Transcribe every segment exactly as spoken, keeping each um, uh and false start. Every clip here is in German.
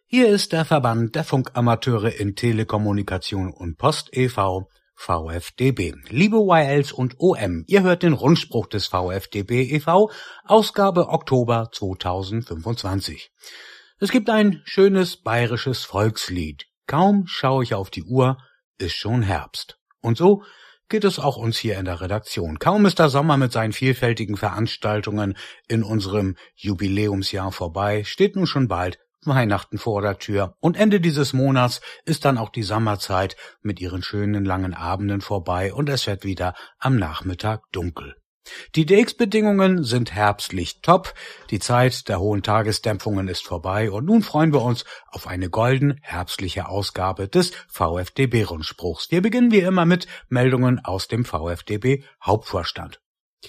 Hier ist der Verband der Funkamateure in Telekommunikation und Post e V, V F D B. Liebe Y Ls und O M, ihr hört den Rundspruch des V F D B e V, Ausgabe Oktober zweitausendfünfundzwanzig. Es gibt ein schönes bayerisches Volkslied. Kaum schaue ich auf die Uhr, ist schon Herbst. Und so geht es auch uns hier in der Redaktion. Kaum ist der Sommer mit seinen vielfältigen Veranstaltungen in unserem Jubiläumsjahr vorbei, steht nun schon bald Weihnachten vor der Tür, und Ende dieses Monats ist dann auch die Sommerzeit mit ihren schönen langen Abenden vorbei und es wird wieder am Nachmittag dunkel. Die D X-Bedingungen sind herbstlich top, die Zeit der hohen Tagesdämpfungen ist vorbei und nun freuen wir uns auf eine golden herbstliche Ausgabe des V F D B-Rundspruchs. Wir beginnen wie immer mit Meldungen aus dem V F D B-Hauptvorstand.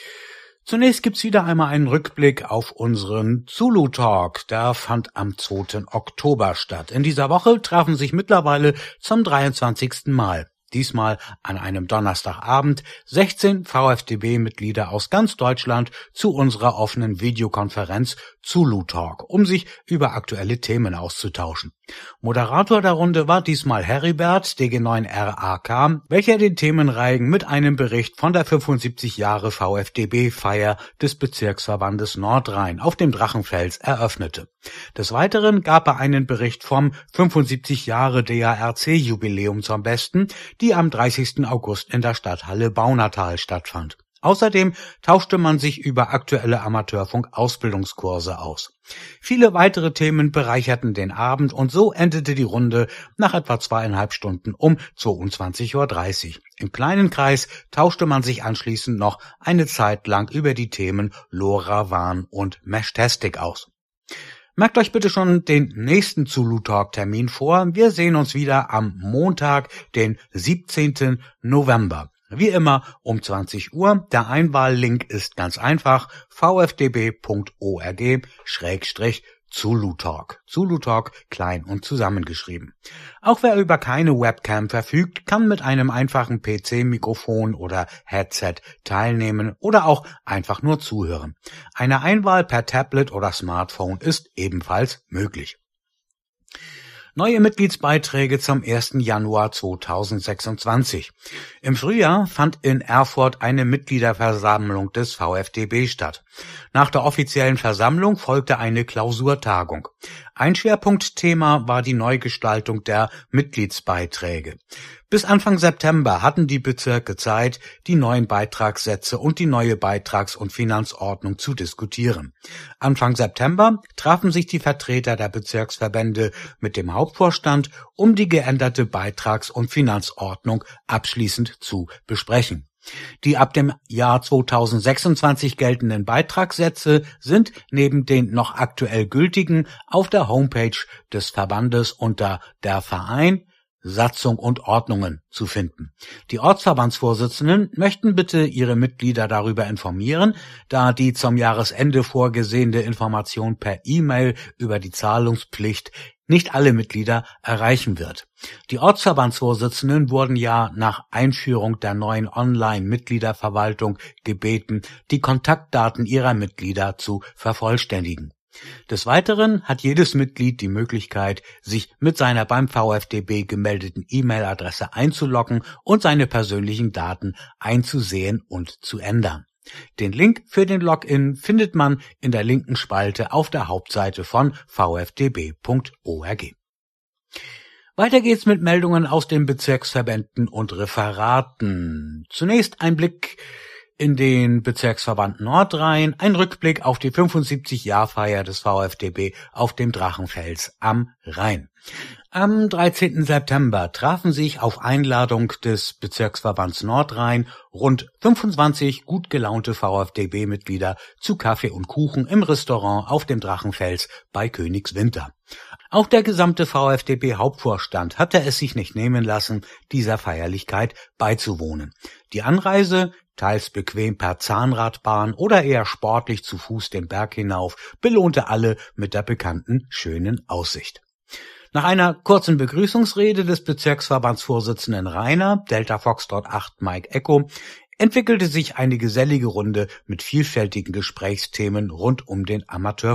Zunächst gibt's wieder einmal einen Rückblick auf unseren Zulu Talk. Der fand am zweiten Oktober statt. In dieser Woche trafen sich mittlerweile zum dreiundzwanzigsten Mal, diesmal an einem Donnerstagabend, sechzehn V F D B-Mitglieder aus ganz Deutschland zu unserer offenen Videokonferenz Zulu Talk, um sich über aktuelle Themen auszutauschen. Moderator der Runde war diesmal Heribert, D G neun R A K, welcher den Themenreigen mit einem Bericht von der fünfundsiebzig Jahre V F D B-Feier des Bezirksverbandes Nordrhein auf dem Drachenfels eröffnete. Des Weiteren gab er einen Bericht vom fünfundsiebzig Jahre D A R C-Jubiläum zum Besten, die am dreißigsten August in der Stadthalle Baunatal stattfand. Außerdem tauschte man sich über aktuelle Amateurfunk-Ausbildungskurse aus. Viele weitere Themen bereicherten den Abend und so endete die Runde nach etwa zweieinhalb Stunden um zweiundzwanzig Uhr dreißig. Im kleinen Kreis tauschte man sich anschließend noch eine Zeit lang über die Themen LoRaWAN und Meshtastic aus. Merkt euch bitte schon den nächsten Zulu Talk Termin vor. Wir sehen uns wieder am Montag, den siebzehnten November. Wie immer um zwanzig Uhr. Der Einwahllink ist ganz einfach: v f d b punkt org schrägstrich Zulu Talk. Zulu Talk klein und zusammengeschrieben. Auch wer über keine Webcam verfügt, kann mit einem einfachen P C-Mikrofon oder Headset teilnehmen oder auch einfach nur zuhören. Eine Einwahl per Tablet oder Smartphone ist ebenfalls möglich. Neue Mitgliedsbeiträge zum ersten Januar zweitausendsechsundzwanzig. Im Frühjahr fand in Erfurt eine Mitgliederversammlung des V F D B statt. Nach der offiziellen Versammlung folgte eine Klausurtagung. Ein Schwerpunktthema war die Neugestaltung der Mitgliedsbeiträge. Bis Anfang September hatten die Bezirke Zeit, die neuen Beitragssätze und die neue Beitrags- und Finanzordnung zu diskutieren. Anfang September trafen sich die Vertreter der Bezirksverbände mit dem Hauptvorstand, um die geänderte Beitrags- und Finanzordnung abschließend zu besprechen. Die ab dem Jahr zweitausendsechsundzwanzig geltenden Beitragssätze sind neben den noch aktuell gültigen auf der Homepage des Verbandes unter der Verein, Satzung und Ordnungen zu finden. Die Ortsverbandsvorsitzenden möchten bitte ihre Mitglieder darüber informieren, da die zum Jahresende vorgesehene Information per E-Mail über die Zahlungspflicht nicht alle Mitglieder erreichen wird. Die Ortsverbandsvorsitzenden wurden ja nach Einführung der neuen Online-Mitgliederverwaltung gebeten, die Kontaktdaten ihrer Mitglieder zu vervollständigen. Des Weiteren hat jedes Mitglied die Möglichkeit, sich mit seiner beim V F D B gemeldeten E-Mail-Adresse einzuloggen und seine persönlichen Daten einzusehen und zu ändern. Den Link für den Login findet man in der linken Spalte auf der Hauptseite von v f d b punkt org. Weiter geht's mit Meldungen aus den Bezirksverbänden und Referaten. Zunächst ein Blick in den Bezirksverband Nordrhein, ein Rückblick auf die fünfundsiebzig Jahrfeier des V F D B auf dem Drachenfels am Rhein. Am dreizehnten September trafen sich auf Einladung des Bezirksverbands Nordrhein rund fünfundzwanzig gut gelaunte V F D B-Mitglieder zu Kaffee und Kuchen im Restaurant auf dem Drachenfels bei Königswinter. Auch der gesamte V F D B-Hauptvorstand hatte es sich nicht nehmen lassen, dieser Feierlichkeit beizuwohnen. Die Anreise, teils bequem per Zahnradbahn oder eher sportlich zu Fuß den Berg hinauf, belohnte alle mit der bekannten schönen Aussicht. Nach einer kurzen Begrüßungsrede des Bezirksverbandsvorsitzenden Rainer, Delta Foxtrot acht Mike Echo, entwickelte sich eine gesellige Runde mit vielfältigen Gesprächsthemen rund um den Amateurfunk.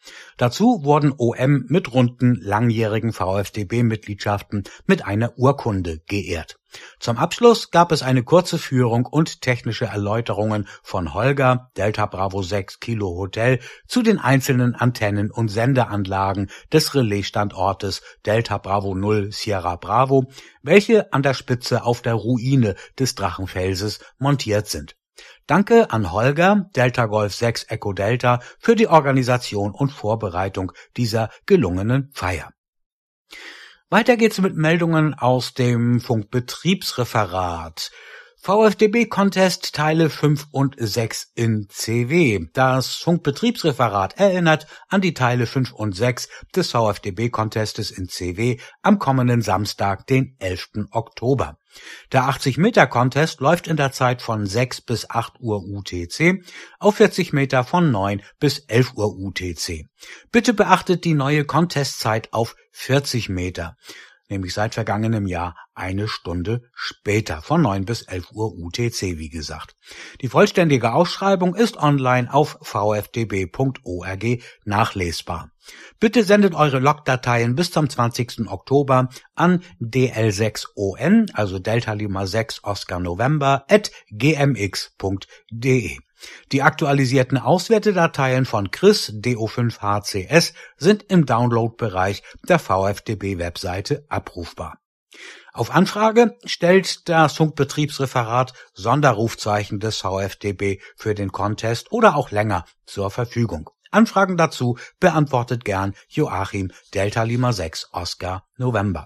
Dazu wurden O M mit runden, langjährigen VfDB-Mitgliedschaften mit einer Urkunde geehrt. Zum Abschluss gab es eine kurze Führung und technische Erläuterungen von Holger, Delta Bravo sechs Kilo Hotel, zu den einzelnen Antennen und Sendeanlagen des Relaisstandortes Delta Bravo null Sierra Bravo, welche an der Spitze auf der Ruine des Drachenfelses montiert sind. Danke an Holger, Delta Golf sechs Echo Delta, für die Organisation und Vorbereitung dieser gelungenen Feier. Weiter geht's mit Meldungen aus dem Funkbetriebsreferat. VfDB-Contest Teile fünf und sechs in C W. Das Funkbetriebsreferat erinnert an die Teile fünf und sechs des VfDB-Contestes in C W am kommenden Samstag, den elften Oktober. Der achtzig Meter Contest läuft in der Zeit von sechs bis acht Uhr U T C, auf vierzig Meter von neun bis elf Uhr U T C. Bitte beachtet die neue Contestzeit auf vierzig Meter. Nämlich seit vergangenem Jahr eine Stunde später, von neun bis elf Uhr U T C, wie gesagt. Die vollständige Ausschreibung ist online auf v f d b punkt org nachlesbar. Bitte sendet eure Logdateien bis zum zwanzigsten Oktober an d l sechs o n, also Delta Lima sechs Oscar November, at g m x punkt d e. Die aktualisierten Auswertedateien von Chris D O fünf H C S sind im Download-Bereich der VfDB-Webseite abrufbar. Auf Anfrage stellt das Funkbetriebsreferat Sonderrufzeichen des VfDB für den Contest oder auch länger zur Verfügung. Anfragen dazu beantwortet gern Joachim Delta Lima sechs Oscar November.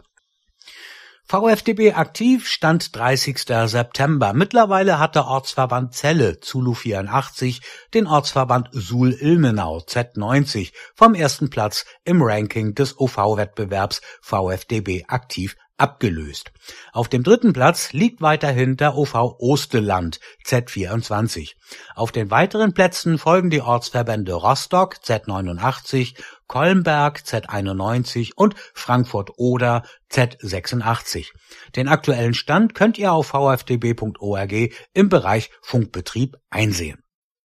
VfDB aktiv, Stand dreißigster September. Mittlerweile hat der Ortsverband Celle, Zulu vierundachtzig, den Ortsverband Suhl-Ilmenau, Z neunzig, vom ersten Platz im Ranking des O V-Wettbewerbs VfDB aktiv abgelöst. Auf dem dritten Platz liegt weiterhin der O V Osteland, Z vierundzwanzig. Auf den weiteren Plätzen folgen die Ortsverbände Rostock, Z neunundachtzig, Kolmberg, Z einundneunzig und Frankfurt-Oder, Z sechsundachtzig. Den aktuellen Stand könnt ihr auf v f d b punkt org im Bereich Funkbetrieb einsehen.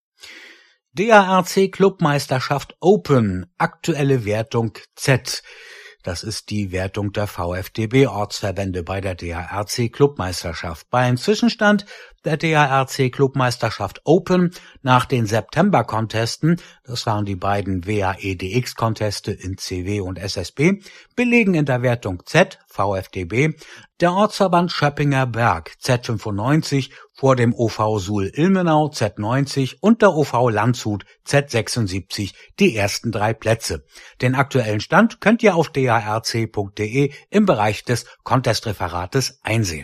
D A R C Clubmeisterschaft Open, aktuelle Wertung Z. Das ist die Wertung der VfDB-Ortsverbände bei der D A R C Clubmeisterschaft. Beim Zwischenstand der D A R C Clubmeisterschaft Open nach den September-Contesten, das waren die beiden W A E D X-Conteste in C W und S S B, belegen in der Wertung Z, VfDB, der Ortsverband Schöppinger Berg, Z fünfundneunzig, vor dem O V Suhl-Ilmenau, Z neunzig und der O V Landshut, Z sechsundsiebzig, die ersten drei Plätze. Den aktuellen Stand könnt ihr auf d a r c punkt d e im Bereich des Contest-Referates einsehen.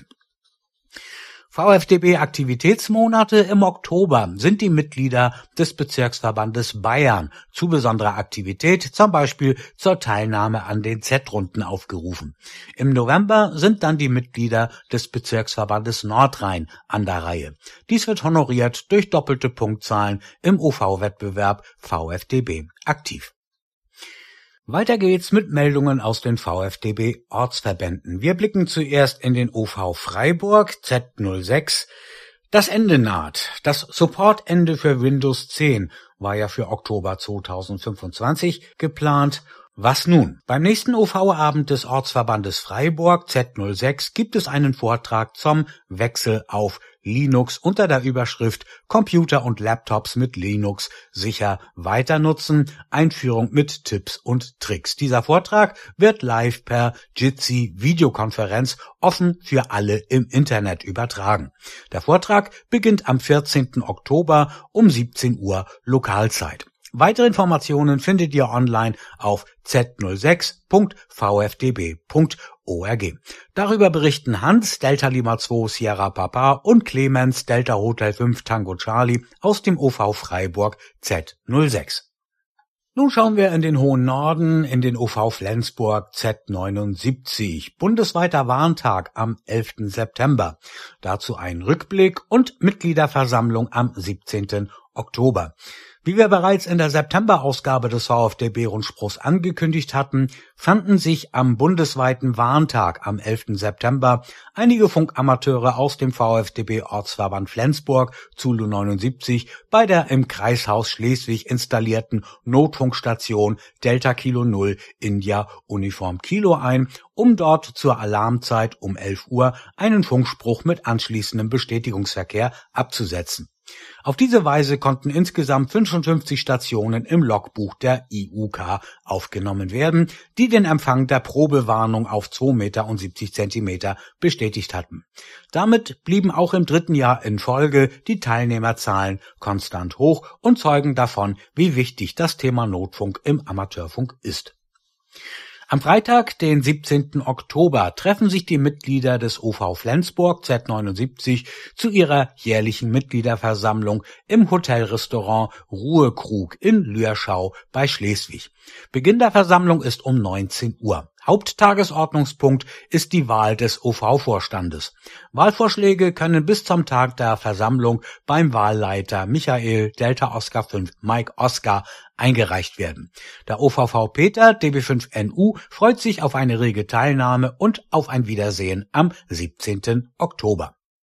VfDB-Aktivitätsmonate im Oktober sind die Mitglieder des Bezirksverbandes Bayern zu besonderer Aktivität, zum Beispiel zur Teilnahme an den Z-Runden aufgerufen. Im November sind dann die Mitglieder des Bezirksverbandes Nordrhein an der Reihe. Dies wird honoriert durch doppelte Punktzahlen im O V-Wettbewerb VfDB aktiv. Weiter geht's mit Meldungen aus den VfDB-Ortsverbänden. Wir blicken zuerst in den O V Freiburg, Z null sechs. Das Ende naht. Das Supportende für Windows zehn war ja für Oktober zweitausendfünfundzwanzig geplant. Was nun? Beim nächsten O V-Abend des Ortsverbandes Freiburg, Z null sechs, gibt es einen Vortrag zum Wechsel auf Linux unter der Überschrift Computer und Laptops mit Linux sicher weiter nutzen, Einführung mit Tipps und Tricks. Dieser Vortrag wird live per Jitsi Videokonferenz offen für alle im Internet übertragen. Der Vortrag beginnt am vierzehnten Oktober um siebzehn Uhr Lokalzeit. Weitere Informationen findet ihr online auf z null sechs punkt v f d b punkt org. Darüber berichten Hans, Delta Lima zwei Sierra Papa und Clemens, Delta Hotel fünf Tango Charlie aus dem O V Freiburg Z null sechs. Nun schauen wir in den hohen Norden, in den O V Flensburg Z neunundsiebzig. Bundesweiter Warntag am elften September. Dazu ein Rückblick und Mitgliederversammlung am siebzehnten Oktober. Wie wir bereits in der September-Ausgabe des VfDB-Rundspruchs angekündigt hatten, fanden sich am bundesweiten Warntag am elften September einige Funkamateure aus dem VfDB-Ortsverband Flensburg Zulu neunundsiebzig bei der im Kreishaus Schleswig installierten Notfunkstation Delta Kilo Null India Uniform Kilo ein, um dort zur Alarmzeit um elf Uhr einen Funkspruch mit anschließendem Bestätigungsverkehr abzusetzen. Auf diese Weise konnten insgesamt fünfundfünfzig Stationen im Logbuch der I U K aufgenommen werden, die den Empfang der Probewarnung auf zwei Meter und siebzig Zentimeter bestätigt hatten. Damit blieben auch im dritten Jahr in Folge die Teilnehmerzahlen konstant hoch und zeugen davon, wie wichtig das Thema Notfunk im Amateurfunk ist. Am Freitag, den siebzehnten Oktober, treffen sich die Mitglieder des O V Flensburg Z neunundsiebzig zu ihrer jährlichen Mitgliederversammlung im Hotelrestaurant Ruhekrug in Lürschau bei Schleswig. Beginn der Versammlung ist um neunzehn Uhr. Haupttagesordnungspunkt ist die Wahl des O V-Vorstandes. Wahlvorschläge können bis zum Tag der Versammlung beim Wahlleiter Michael Delta Oscar fünf Mike Oscar eingereicht werden. Der O V V Peter D B fünf N U freut sich auf eine rege Teilnahme und auf ein Wiedersehen am siebzehnten Oktober.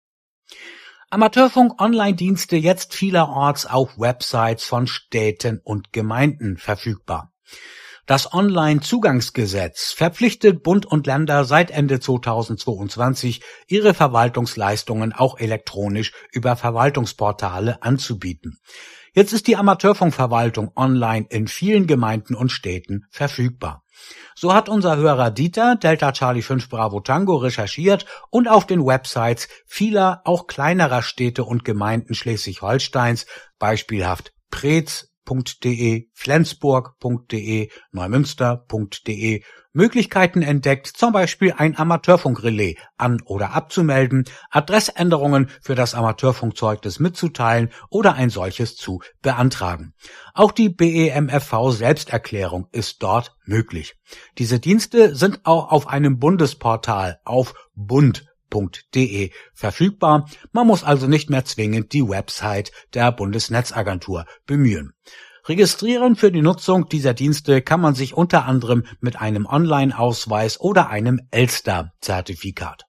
Amateurfunk-Online-Dienste jetzt vielerorts auf Websites von Städten und Gemeinden verfügbar. Das Online-Zugangsgesetz verpflichtet Bund und Länder seit Ende zweitausendzweiundzwanzig, ihre Verwaltungsleistungen auch elektronisch über Verwaltungsportale anzubieten. Jetzt ist die Amateurfunkverwaltung online in vielen Gemeinden und Städten verfügbar. So hat unser Hörer Dieter Delta Charlie fünf Bravo Tango recherchiert und auf den Websites vieler, auch kleinerer Städte und Gemeinden Schleswig-Holsteins, beispielhaft Preetz punkt de, Flensburg punkt de, Neumünster punkt de, Möglichkeiten entdeckt, zum Beispiel ein Amateurfunkrelais an- oder abzumelden, Adressänderungen für das Amateurfunkzeugnis mitzuteilen oder ein solches zu beantragen. Auch die B E M F V-Selbsterklärung ist dort möglich. Diese Dienste sind auch auf einem Bundesportal auf bund punkt de verfügbar. Man muss also nicht mehr zwingend die Website der Bundesnetzagentur bemühen. Registrieren für die Nutzung dieser Dienste kann man sich unter anderem mit einem Online-Ausweis oder einem Elster-Zertifikat.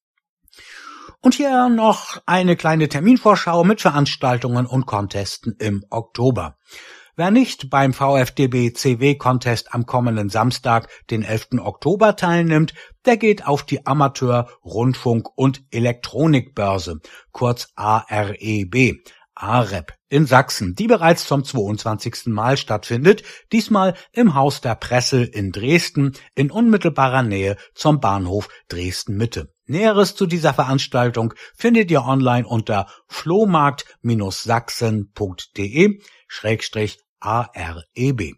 Und hier noch eine kleine Terminvorschau mit Veranstaltungen und Contesten im Oktober. Wer nicht beim VfDB C W-Contest am kommenden Samstag, den elften Oktober, teilnimmt, der geht auf die Amateur-, Rundfunk- und Elektronikbörse, kurz A R E B, A R E B, in Sachsen, die bereits zum zweiundzwanzigsten Mal stattfindet, diesmal im Haus der Presse in Dresden, in unmittelbarer Nähe zum Bahnhof Dresden-Mitte. Näheres zu dieser Veranstaltung findet ihr online unter flohmarkt sachsen punkt de Schrägstrich A R E B.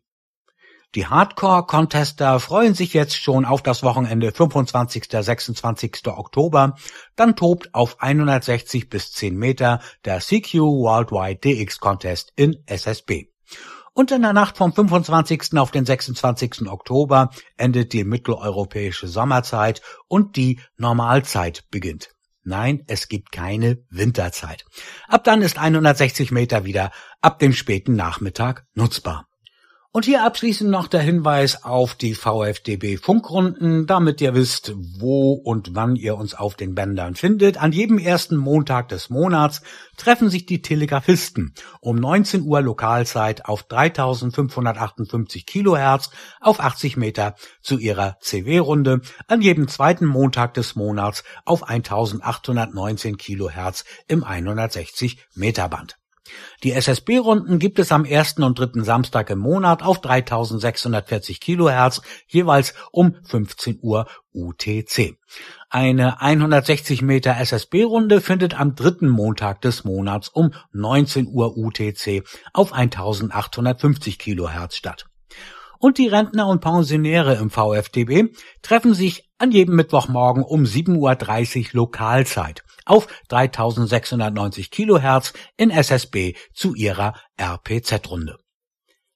Die Hardcore-Contester freuen sich jetzt schon auf das Wochenende fünfundzwanzigsten bis sechsundzwanzigsten Oktober. Dann tobt auf hundertsechzig bis zehn Meter der C Q Worldwide D X Contest in S S B. Und in der Nacht vom fünfundzwanzigsten auf den sechsundzwanzigsten Oktober endet die mitteleuropäische Sommerzeit und die Normalzeit beginnt. Nein, es gibt keine Winterzeit. Ab dann ist hundertsechzig Meter wieder ab dem späten Nachmittag nutzbar. Und hier abschließend noch der Hinweis auf die VfDB-Funkrunden, damit ihr wisst, wo und wann ihr uns auf den Bändern findet. An jedem ersten Montag des Monats treffen sich die Telegrafisten um neunzehn Uhr Lokalzeit auf dreitausendfünfhundertachtundfünfzig Kilohertz auf achtzig Meter zu ihrer C W-Runde, an jedem zweiten Montag des Monats auf eintausendachthundertneunzehn Kilohertz im hundertsechzig Meter Band. Die S S B-Runden gibt es am ersten und dritten Samstag im Monat auf dreitausendsechshundertvierzig Kilohertz, jeweils um fünfzehn Uhr U T C. Eine hundertsechzig Meter S S B-Runde findet am dritten Montag des Monats um neunzehn Uhr U T C auf eintausendachthundertfünfzig Kilohertz statt. Und die Rentner und Pensionäre im VfDB treffen sich an jedem Mittwochmorgen um sieben Uhr dreißig Lokalzeit auf dreitausendsechshundertneunzig Kilohertz in S S B zu ihrer R P Z-Runde.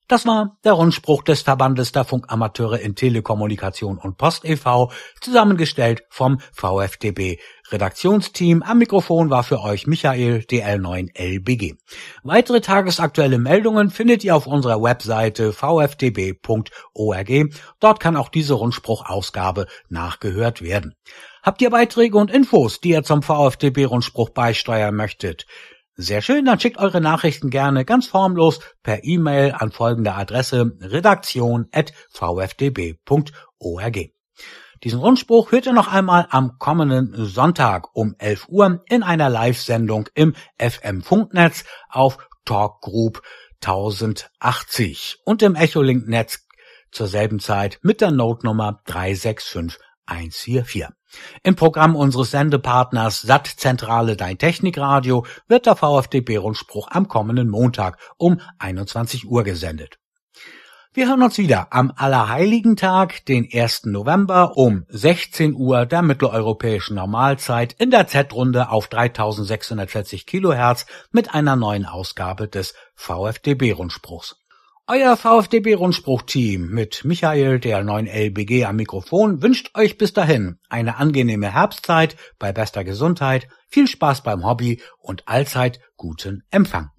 Das war der Rundspruch des Verbandes der Funkamateure in Telekommunikation und Post e V, zusammengestellt vom V F D B Redaktionsteam. Am Mikrofon war für euch Michael, D L neun L B G. Weitere tagesaktuelle Meldungen findet ihr auf unserer Webseite v f d b punkt org. Dort kann auch diese Rundspruchausgabe nachgehört werden. Habt ihr Beiträge und Infos, die ihr zum V F D B-Rundspruch beisteuern möchtet? Sehr schön, dann schickt eure Nachrichten gerne ganz formlos per E-Mail an folgende Adresse redaktion at v f d b punkt org. Diesen Rundspruch hört ihr noch einmal am kommenden Sonntag um elf Uhr in einer Live-Sendung im F M-Funknetz auf Talkgroup tausendachtzig und im Echolink-Netz zur selben Zeit mit der Notenummer drei sechs fünf eins vier vier. Im Programm unseres Sendepartners S A T Zentrale Dein Technikradio wird der V F D B-Rundspruch am kommenden Montag um einundzwanzig Uhr gesendet. Wir hören uns wieder am Allerheiligen-Tag, den ersten November um sechzehn Uhr der mitteleuropäischen Normalzeit in der Z-Runde auf dreitausendsechshundertvierzig Kilohertz mit einer neuen Ausgabe des V F D B-Rundspruchs. Euer V F D B-Rundspruch-Team mit Michael, D L neun L B G am Mikrofon wünscht euch bis dahin eine angenehme Herbstzeit bei bester Gesundheit, viel Spaß beim Hobby und allzeit guten Empfang.